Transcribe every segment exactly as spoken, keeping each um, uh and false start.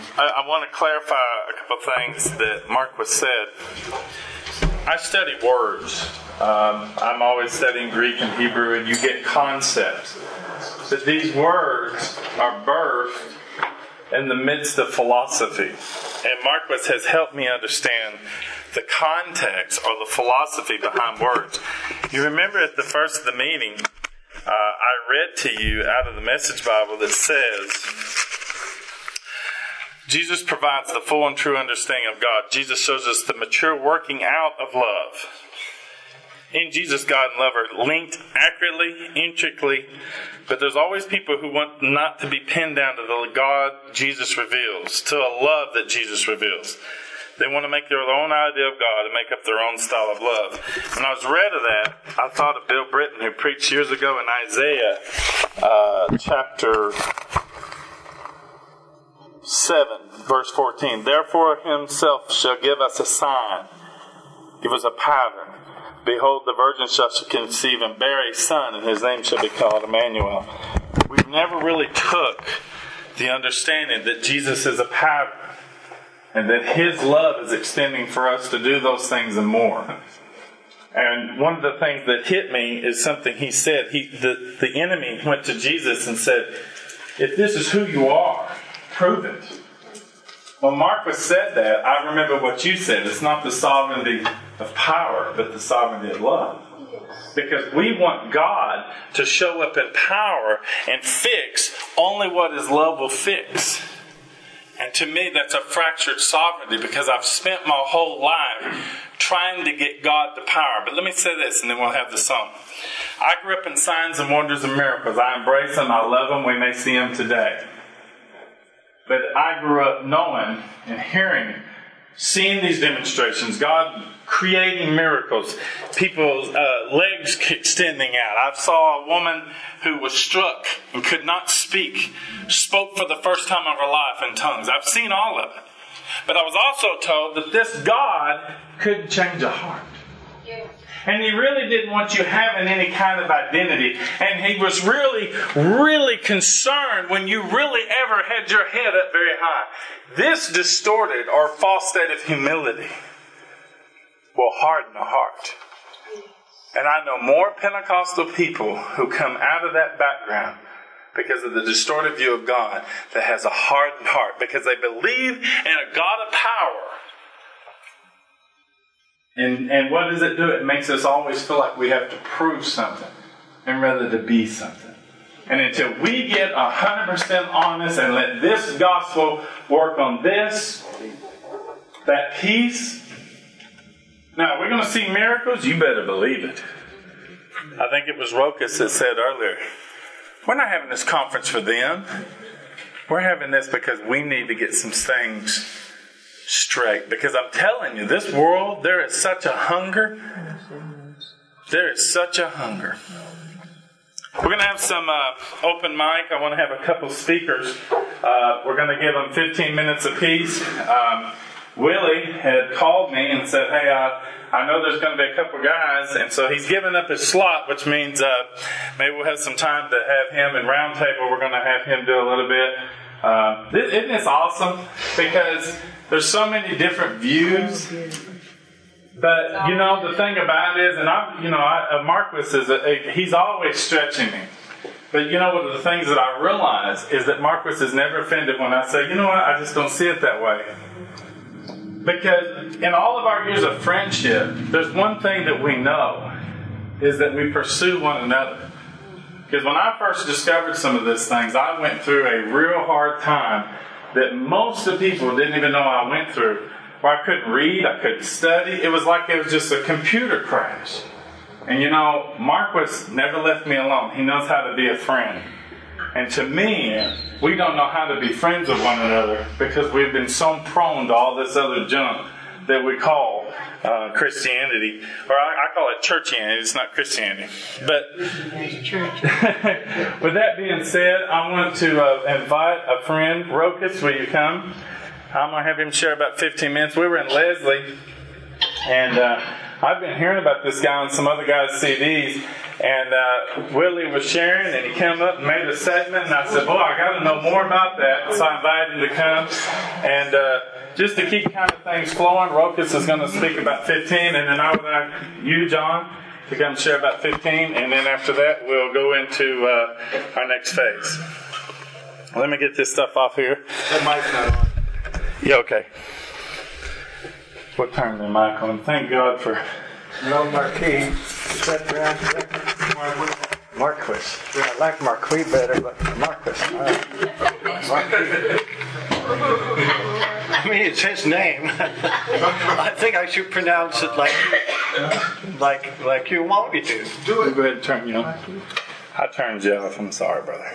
I, I want to clarify a couple of things that Marquis said. I study words. Um, I'm always studying Greek and Hebrew, and you get concepts. But these words are birthed in the midst of philosophy. And Marquis has helped me understand the context or the philosophy behind words. You remember at the first of the meeting, uh, I read to you out of the Message Bible that says, Jesus provides the full and true understanding of God. Jesus shows us the mature working out of love. In Jesus, God and love are linked accurately, intricately, but there's always people who want not to be pinned down to the God Jesus reveals, to a love that Jesus reveals. They want to make their own idea of God and make up their own style of love. When I was read of that, I thought of Bill Britton, who preached years ago in Isaiah uh, chapter seven, verse fourteen. Therefore himself shall give us a sign, give us a pattern. Behold, the virgin shall conceive and bear a son, and his name shall be called Emmanuel. We've never really took the understanding that Jesus is a pattern, and that his love is extending for us to do those things and more. And one of the things that hit me is something he said. He, the, the enemy went to Jesus and said, if this is who you are, prove it. When Marquis said that, I remember what you said. It's not the sovereignty of power, but the sovereignty of love. Because we want God to show up in power and fix only what his love will fix. And to me, that's a fractured sovereignty, because I've spent my whole life trying to get God to power. But let me say this, and then we'll have the song. I grew up in signs and wonders and miracles. I embrace them. I love them. We may see them today. But I grew up knowing and hearing, seeing these demonstrations, God creating miracles, people's uh, legs extending out. I saw a woman who was struck and could not speak, spoke for the first time of her life in tongues. I've seen all of it. But I was also told that this God could change a heart. And he really didn't want you having any kind of identity. And he was really, really concerned when you really ever had your head up very high. This distorted or false state of humility will harden a heart. And I know more Pentecostal people who come out of that background because of the distorted view of God that has a hardened heart, because they believe in a God of power. And, and what does it do? It makes us always feel like we have to prove something and rather to be something. And until we get one hundred percent honest and let this gospel work on this, that peace. Now, we're going to see miracles. You better believe it. I think it was Rokas that said earlier, we're not having this conference for them. We're having this because we need to get some things straight. Because I'm telling you, this world, there is such a hunger. There is such a hunger. We're going to have some uh, open mic. I want to have a couple speakers. Uh, we're going to give them fifteen minutes apiece. Um, Willie had called me and said, hey, uh, I know there's going to be a couple guys. And so he's given up his slot, which means uh, maybe we'll have some time to have him in round table. We're going to have him do a little bit. Uh, isn't this awesome? Because there's so many different views. But, you know, the thing about it is, and I, you know, I, uh, Marquis is, a, a, he's always stretching me. But, you know, one of the things that I realize is that Marquis is never offended when I say, you know what, I just don't see it that way. Because in all of our years of friendship, there's one thing that we know, is that we pursue one another. Because when I first discovered some of these things, I went through a real hard time that most of the people didn't even know I went through. Where I couldn't read, I couldn't study. It was like it was just a computer crash. And you know, Marquis never left me alone. He knows how to be a friend. And to me, we don't know how to be friends with one another because we've been so prone to all this other junk that we call uh, Christianity. Or I, I call it churchianity. It's not Christianity. But with that being said, I want to uh, invite a friend. Rokas, will you come? I'm going to have him share about fifteen minutes. We were in Leslie, and uh, I've been hearing about this guy on some other guys' C Ds, And uh, Willie was sharing, and he came up and made a segment, and I said, boy, I got to know more about that. So I invited him to come. And uh, just to keep kind of things flowing, Rokas is going to speak about fifteen, and then I would like you, John, to come share about fifteen, and then after that, we'll go into uh, our next phase. Let me get this stuff off here. That mic's not on. Yeah, okay. We'll turn the mic on. Thank God for... No Marquis. Is that around here? Marquis. Yeah, I like Marquis better, but Marquis. All right. Marquis. I mean, it's his name. I think I should pronounce it like, like, like you want me to. Do it. Go ahead and turn you on. I turned you off. I'm sorry, brother.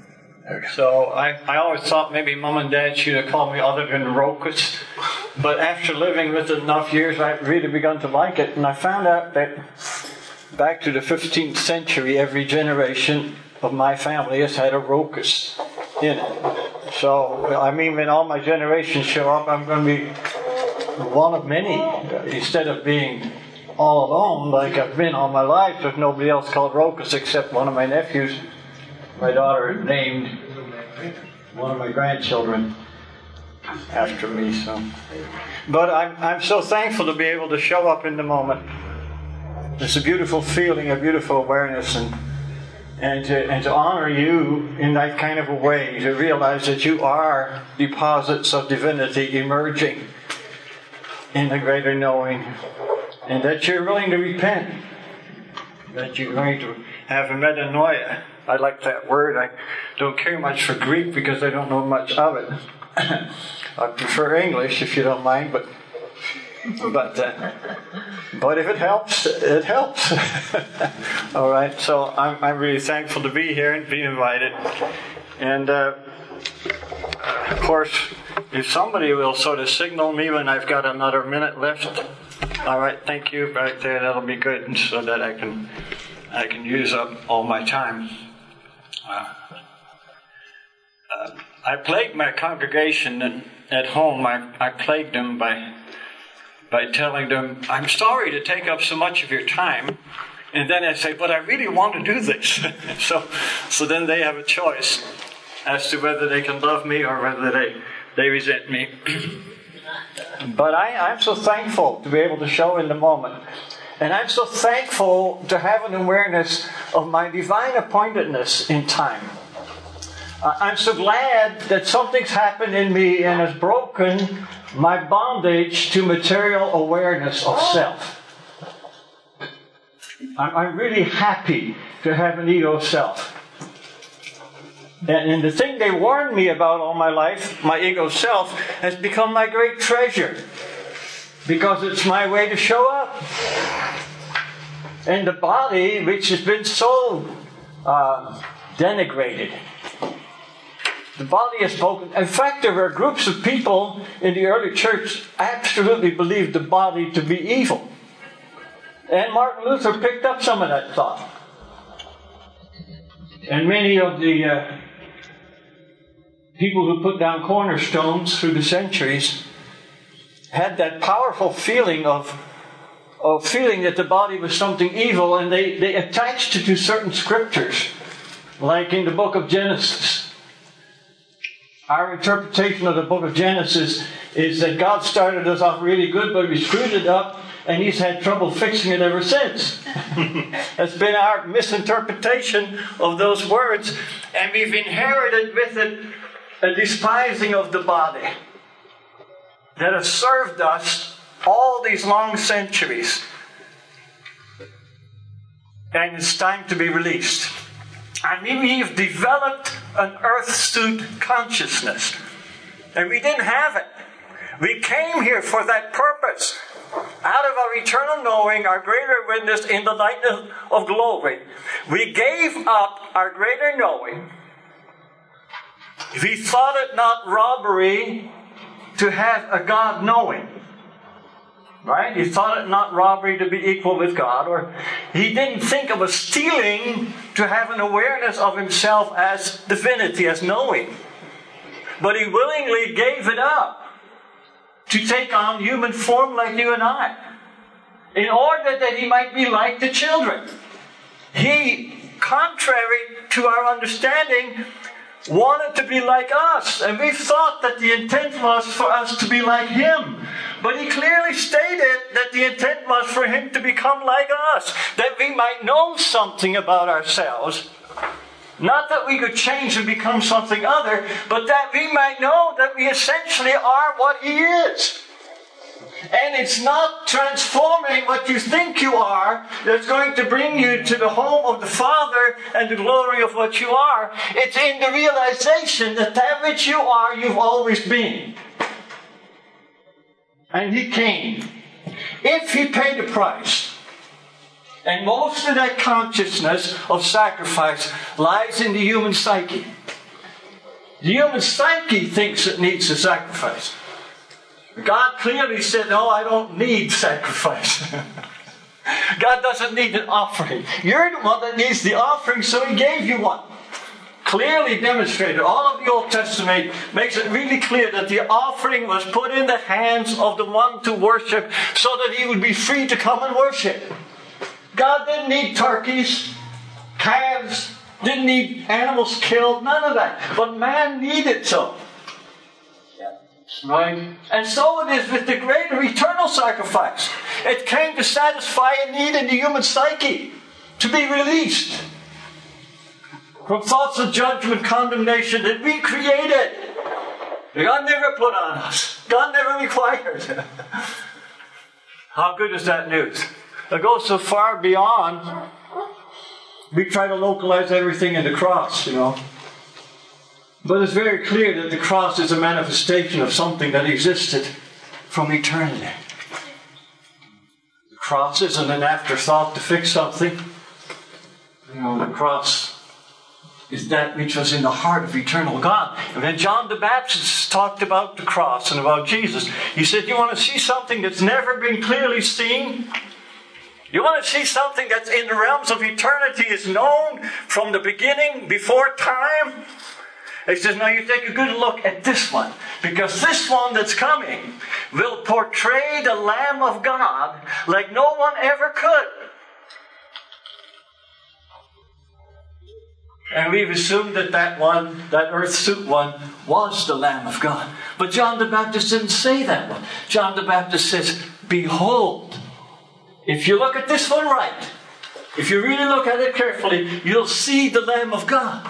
So I, I always thought maybe Mom and Dad should have called me other than Rokas. But after living with it enough years, I really begun to like it. And I found out that back to the fifteenth century, every generation of my family has had a Rokas in it. So, I mean, when all my generations show up, I'm going to be one of many. Instead of being all alone like I've been all my life with nobody else called Rokas except one of my nephews. My daughter named one of my grandchildren after me. So, but I'm I'm so thankful to be able to show up in the moment. It's a beautiful feeling, a beautiful awareness, and and to and to honor you in that kind of a way. To realize that you are deposits of divinity emerging in the greater knowing, and that you're willing to repent. That you're going to have a metanoia. I like that word. I don't care much for Greek because I don't know much of it. I prefer English, if you don't mind, but but uh, but if it helps, it helps. All right. So I'm I'm really thankful to be here and be invited. And uh, of course, if somebody will sort of signal me when I've got another minute left. All right. Thank you. Right there. That'll be good, so that I can I can use up all my time. Uh, uh, I plagued my congregation at, at home. I, I plagued them by by telling them, I'm sorry to take up so much of your time. And then I say, but I really want to do this. so so then they have a choice as to whether they can love me or whether they, they resent me. But I, I'm so thankful to be able to show in the moment. And I'm so thankful to have an awareness of my divine appointedness in time. Uh, I'm so glad that something's happened in me and has broken my bondage to material awareness of self. I'm, I'm really happy to have an ego self. And, and the thing they warned me about all my life, my ego self, has become my great treasure. Because it's my way to show up. And the body, which has been so uh, denigrated, the body has spoken. In fact, there were groups of people in the early church absolutely believed the body to be evil. And Martin Luther picked up some of that thought. And many of the uh, people who put down cornerstones through the centuries had that powerful feeling of, of feeling that the body was something evil, and they, they attached it to certain scriptures, like in the book of Genesis. Our interpretation of the book of Genesis is that God started us off really good, but we screwed it up, and He's had trouble fixing it ever since. That's been our misinterpretation of those words, and we've inherited with it a despising of the body that has served us all these long centuries. And it's time to be released. And we've developed an earth suit consciousness. And we didn't have it. We came here for that purpose. Out of our eternal knowing, our greater witness in the likeness of glory, we gave up our greater knowing. We thought it not robbery to have a God knowing. Right? He thought it not robbery to be equal with God. Or he didn't think it was stealing to have an awareness of himself as divinity, as knowing. But he willingly gave it up to take on human form like you and I, in order that he might be like the children. He, contrary to our understanding, wanted to be like us. And we thought that the intent was for us to be like him. But he clearly stated that the intent was for him to become like us, that we might know something about ourselves. Not that we could change and become something other, but that we might know that we essentially are what he is. And it's not transforming what you think you are that's going to bring you to the home of the Father and the glory of what you are. It's in the realization that that which you are, you've always been. And he came. If he paid the price, and most of that consciousness of sacrifice lies in the human psyche. The human psyche thinks it needs a sacrifice. God clearly said, no, I don't need sacrifice. God doesn't need an offering. You're the one that needs the offering, so he gave you one. Clearly demonstrated. All of the Old Testament makes it really clear that the offering was put in the hands of the one to worship so that he would be free to come and worship. God didn't need turkeys, calves, didn't need animals killed, none of that. But man needed so. Right? And so it is with the greater eternal sacrifice. It came to satisfy a need in the human psyche, to be released from thoughts of judgment, condemnation that we created. God never put on us. God never required. How good is that news? It goes so far beyond. We try to localize everything in the cross, you know. But it's very clear that the cross is a manifestation of something that existed from eternity. The cross isn't an afterthought to fix something. You know, the cross is that which was in the heart of eternal God. And when John the Baptist talked about the cross and about Jesus, he said, you want to see something that's never been clearly seen? You want to see something that's in the realms of eternity, is known from the beginning, before time? He says, now you take a good look at this one, because this one that's coming will portray the Lamb of God like no one ever could. And we've assumed that that one, that earth suit one, was the Lamb of God. But John the Baptist didn't say that one. John the Baptist says, behold, if you look at this one right, if you really look at it carefully, you'll see the Lamb of God.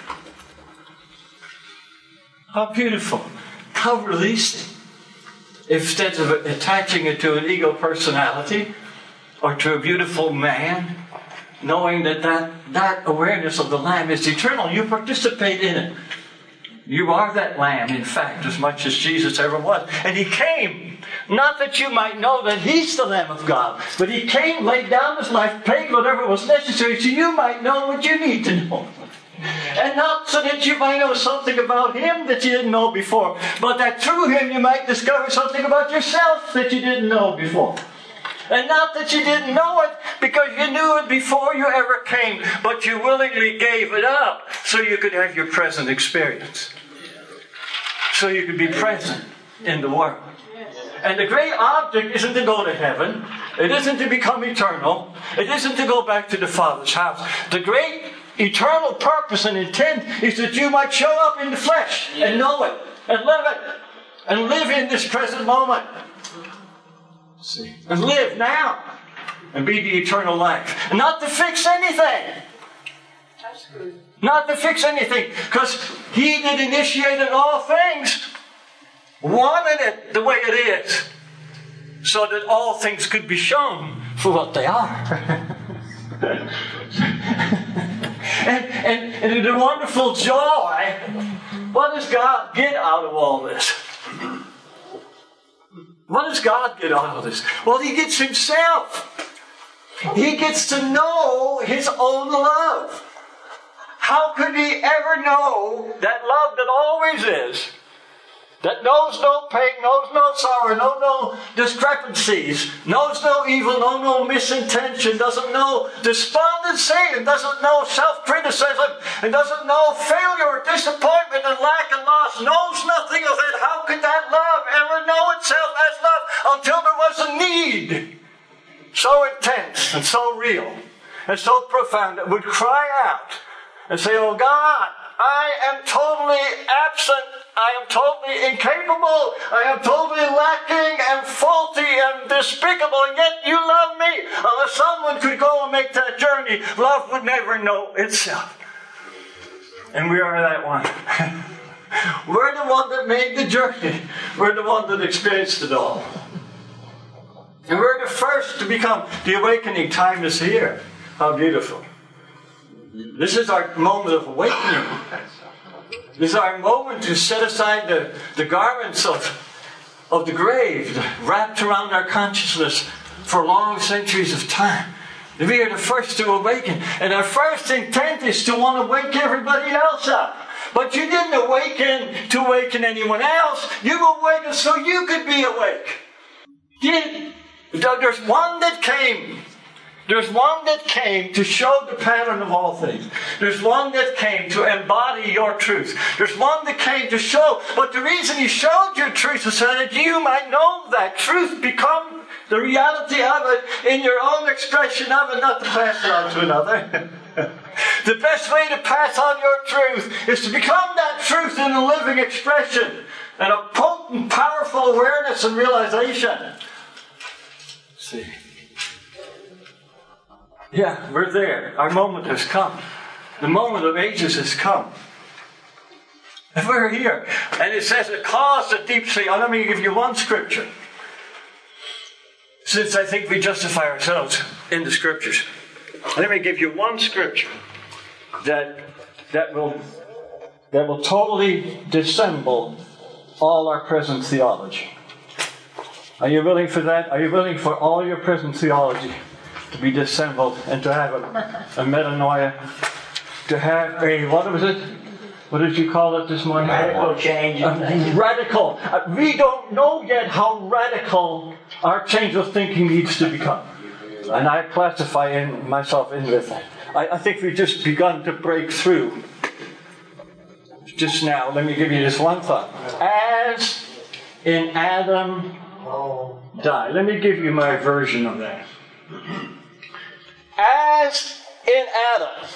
How beautiful. How releasing. Instead of attaching it to an ego personality or to a beautiful man, knowing that, that that awareness of the Lamb is eternal, you participate in it. You are that Lamb, in fact, as much as Jesus ever was. And he came, not that you might know that he's the Lamb of God, but he came, laid down his life, paid whatever was necessary so you might know what you need to know. And not so that you might know something about him that you didn't know before, but that through him you might discover something about yourself that you didn't know before. And not that you didn't know it because you knew it before you ever came, but you willingly gave it up so you could have your present experience. So you could be present in the world. And the great object isn't to go to heaven. It isn't to become eternal. It isn't to go back to the Father's house. The great eternal purpose and intent is that you might show up in the flesh and know it and live it and live in this present moment. See, and live now and be the eternal life. And not to fix anything. That's good. Not to fix anything, because he that initiated all things wanted it the way it is, so that all things could be shown for what they are. and, and, and the wonderful joy, what does God get out of all this? What does God get out of this? Well, he gets himself. He gets to know his own love. How could he ever know that love that always is, that knows no pain, knows no sorrow, knows no discrepancies, knows no evil, knows no misintention, doesn't know despondency, and doesn't know self-criticism, and doesn't know failure or disappointment and lack and loss, knows nothing of it? How could that love ever know itself as love until there was a need so intense and so real? and so profound that would cry out and say, oh God, I am totally absent. I am totally incapable. I am totally lacking and faulty and despicable, and yet you love me. Unless someone could go and make that journey, love would never know itself. And we are that one. We're the one that made the journey. We're the one that experienced it all. And we're the first to become the awakening. Time is here. How beautiful. This is our moment of awakening. This is our moment to set aside the, the garments of, of the grave wrapped around our consciousness for long centuries of time. We are the first to awaken. And our first intent is to want to wake everybody else up. But you didn't awaken to awaken anyone else. You awakened so you could be awake. You, there's one that came. There's one that came to show the pattern of all things. There's one that came to embody your truth. There's one that came to show. But the reason he showed your truth is so that you might know that truth, become the reality of it in your own expression of it, not to pass it on to another. The best way to pass on your truth is to become that truth in a living expression and a potent, powerful awareness and realization. See. Yeah, we're there. Our moment has come. The moment of ages has come. And we're here. And it says it caused a deep sleep. Let me give you one scripture. Since I think we justify ourselves in the scriptures. Let me give you one scripture that that will that will totally dissemble all our present theology. Are you willing for that? Are you willing for all your present theology to be dissembled and to have a, a metanoia, to have a, what was it? What did you call it this morning? Radical change. Uh, radical. Uh, we don't know yet how radical our change of thinking needs to become. And I classify in myself in with that. I, I think we've just begun to break through. Just now, let me give you this one thought. As in Adam died. Let me give you my version of that. As in Adam,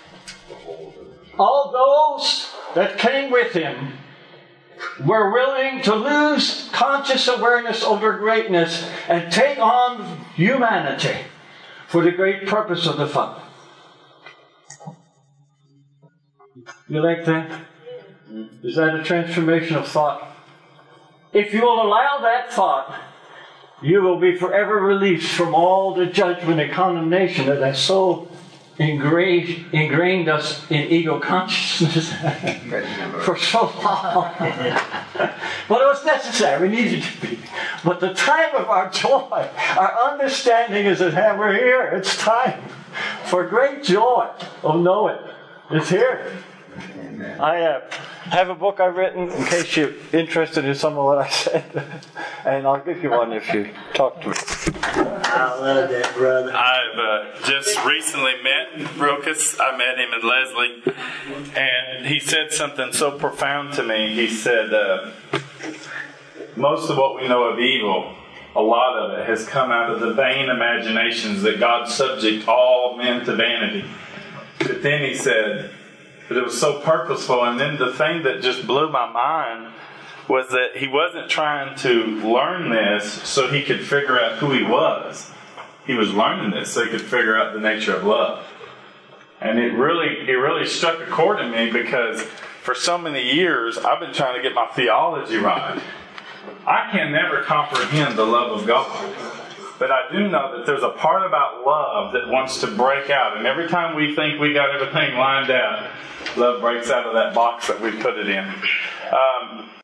all those that came with him were willing to lose conscious awareness over greatness and take on humanity for the great purpose of the Father. You like that? Is that a transformation of thought? If you will allow that thought, you will be forever released from all the judgment and condemnation that has so ingrained, ingrained us in ego consciousness for so long. But it was necessary. We needed to be. But the time of our joy, our understanding is at hand. We're here. It's time for great joy of knowing. It's here. I uh, have a book I've written in case you're interested in some of what I said. And I'll give you one if you talk to me. I love that, brother. I've uh, just recently met Rokas. I met him at Leslie. And he said something so profound to me. He said, uh, most of what we know of evil, a lot of it has come out of the vain imaginations that God subject all men to vanity. But then he said, but it was so purposeful. And then the thing that just blew my mind was that he wasn't trying to learn this so he could figure out who he was. He was learning this so he could figure out the nature of love. And it really, it really struck a chord in me because for so many years I've been trying to get my theology right. I can never comprehend the love of God. But I do know that there's a part about love that wants to break out. And every time we think we got everything lined out, love breaks out of that box that we put it in. Um,